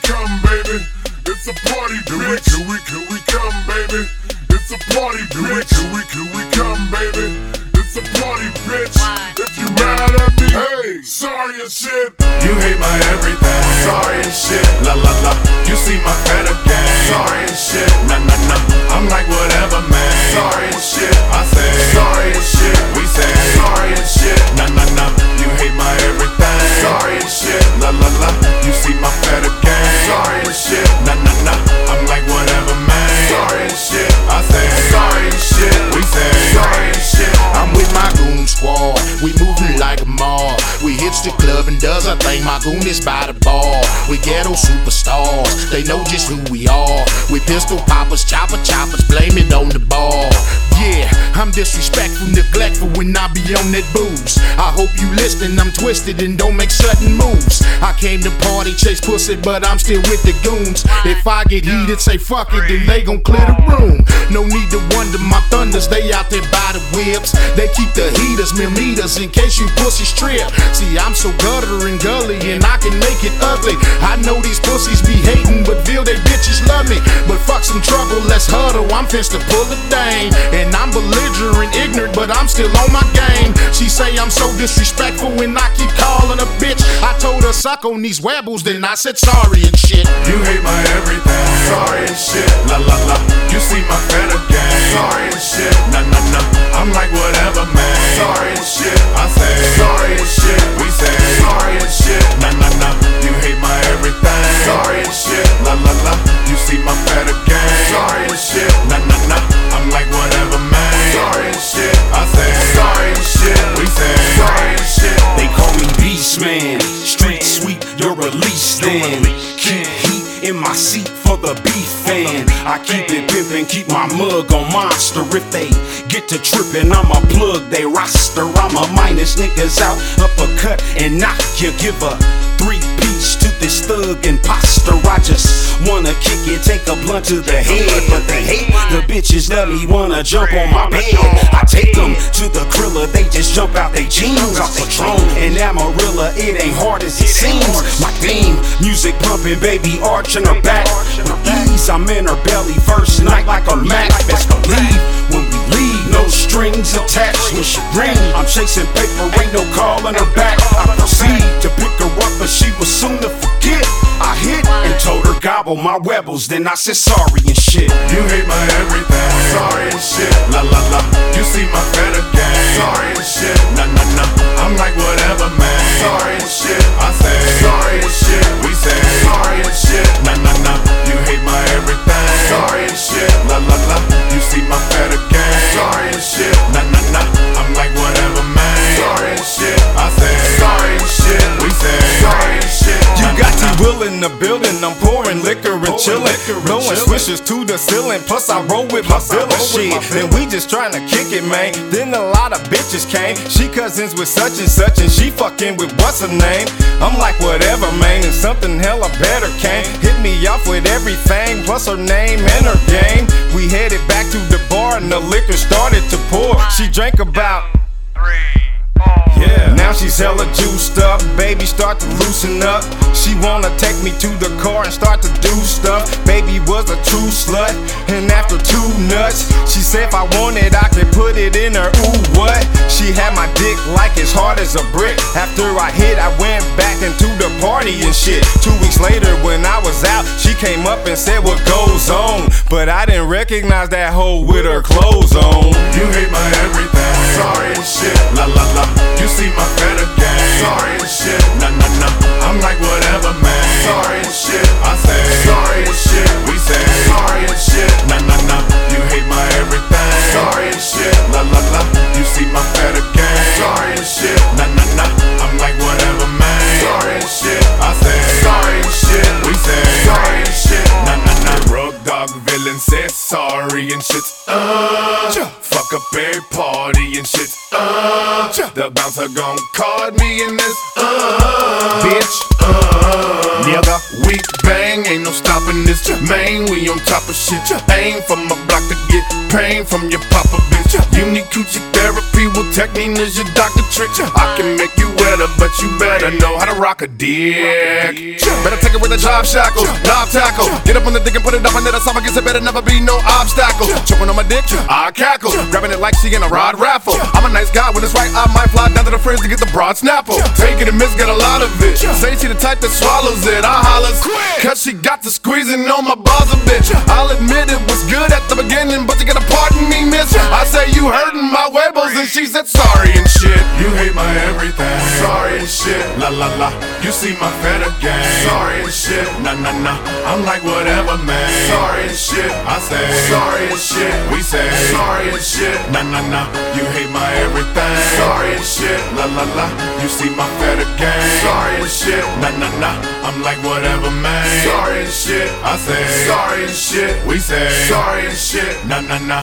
come, baby? It's a party, bitch. Can we come, baby? It's a party, bitch. Can we come, baby? It's a party, bitch. If you mad at me, hey, sorry and shit. You hate my everything, sorry and shit. La la la, you see my better game, sorry and shit. Nah nah nah, I'm like whatever, man. Sorry and shit, I say sorry and shit. We say sorry and shit. Nah nah nah, you hate my everything, sorry and shit. La la la, you see my better game, sorry and shit. Nah nah nah, I'm like whatever, man. Sorry and shit, I say sorry and shit. We say sorry and shit. I'm with my goon squad, we moving like a mob. We hits the club and does our thing, my goon is by the bar. We ghetto superstars, they know just who we are. We pistol poppers, choppers, blame it on the ball. Yeah, I'm disrespectful, neglectful when I be on that booze. I hope you listening, I'm twisted and don't make sudden moves. I came to party, chase pussy, but I'm still with the goons. If I get heated, say fuck it, then they gon' clear the room. No need to wonder, my thunders, they out there by the whips. They keep the heaters, millimeters, in case you pussies trip. See, I'm so gutter and gully, and I can make it ugly. I know these pussies be hating, but feel they bitches love me. But fuck some trouble, let's huddle, I'm finna pull a dame. And I'm belligerent, ignorant, but I'm still on my game. She say I'm so disrespectful when I keep calling her bitch. I told her suck on these webbles, then I said sorry and shit. You hate my everything, sorry and shit. La la la, you see my better game, sorry and shit. Nah nah nah, I'm like whatever, man. Sorry and shit, I say sorry and shit. We say sorry and shit. Nah nah nah, you hate my everything, sorry and shit. La la la, you see my better game, sorry and shit. Nah nah nah, I'm like whatever, man. Sorry and shit, I say sorry and shit. We say sorry and shit. They call me Beast Man, street sweep, you're released then. Keep heat in my seat for the beef fan. I keep it pimpin', keep my mug on monster. If they get to trippin', I'm a plug they roster. I'm a minus niggas out, uppercut and knock you. Give a 3-piece to this thug imposter. I just wanna kick it, take a blunt to the head, but they hate the bitches let me wanna jump on my bed. I take them to the Krilla, they just jump out they jeans. Off Patron and Amarilla, it ain't hard as it seems. My theme, music pumping, baby arching her back. With ease, I'm in her belly, first night like a Mac. Best believe when we leave, no strings attached. When she ring, I'm chasing paper, ain't no calling her back. I proceed to pick her up, but she was soon to forget. I hit and told her gobble my webbles, then I said sorry and shit. You hate my everything, sorry and shit. La la la, you see my better game, sorry and shit. Nah nah nah, I'm like whatever, man. Sorry and shit, I say sorry and shit. We say sorry and shit. Nah nah nah, you hate my everything, sorry and shit. La la la, you see my better game, sorry and shit. Nah nah nah, I'm like whatever, man. Sorry and shit, I say sorry and shit. We say sorry and shit. You got T-Will in the building, I'm pouring liquor and chillin', blowing swishers to the ceiling. Plus I roll with my villain shit. Then we just tryna kick it, man. Then a lot of bitches came. She cousins with such and she fucking with what's her name. I'm like whatever, man, and something hella better came. Hit me off with everything, plus her name and her game. We headed back to the bar and the liquor started to pour. She drank about 3, 4. Yeah. Now she's hella juiced up, baby start to loosen up. She wanna take me to the car and start to do stuff. Baby was a true slut, and after 2 nuts, she said if I want it, I could put it in her. Ooh, what? She had my dick like as hard as a brick. After I hit, I went back into the party and shit. 2 weeks later, when I was out, she came up and said what goes on, but I didn't recognize that hoe with her clothes on. You hate my everything, sorry and shit. La la la, you see my better game, sorry and shit. Nah nah nah, I'm like whatever, man. Sorry and shit, I say sorry and shit. We say sorry and shit. Nah nah nah, you hate my everything, sorry and shit. La la la, you see my better game, sorry and shit. Nah nah nah, I'm like whatever, man. Sorry and shit, I say sorry and shit. We say sorry and shit. Nah nah nah, Road Dog villain says sorry and shit. Fuck up every party and shit. The bouncer gon' card me in this. Bitch. Nigga. We bang ain't no stopping this. Man, we on top of shit. Aim from a block to get pain from your papa, bitch. You need coochie therapy, well, technique is your doctor trick. I can make you wetter, but you better know how to rock a dick. Better take it with a job shackle, knob tackle. Get up on the dick and put it up under the esophagus. It better never be no obstacle. Choking on my dick, I cackle. Grabbing it like she in a rod raffle. I'm a nice guy, when it's right, I might fly down to the fridge to get the broad snapple. Take it and miss, get a lot of it. Say she the type that swallows it, I hollers. Cause she got to squeezing on my balls a bitch. I'll admit it was good at the beginning, but you gotta pardon me, miss. I say you hurting my huevos, and she said sorry and shit. You hate my everything, sorry and shit. La la la, you see my feta gang, sorry and shit. Nah nah nah, I'm like whatever, man. Sorry and shit, I say sorry and shit. We say sorry and shit. Nah nah nah, you hate my everything, sorry and shit. La la la, you see my feta gang, sorry and shit. Nah nah nah, I'm like whatever, man. Sorry and shit, I say sorry and shit. We say sorry and shit. Nah nah nah.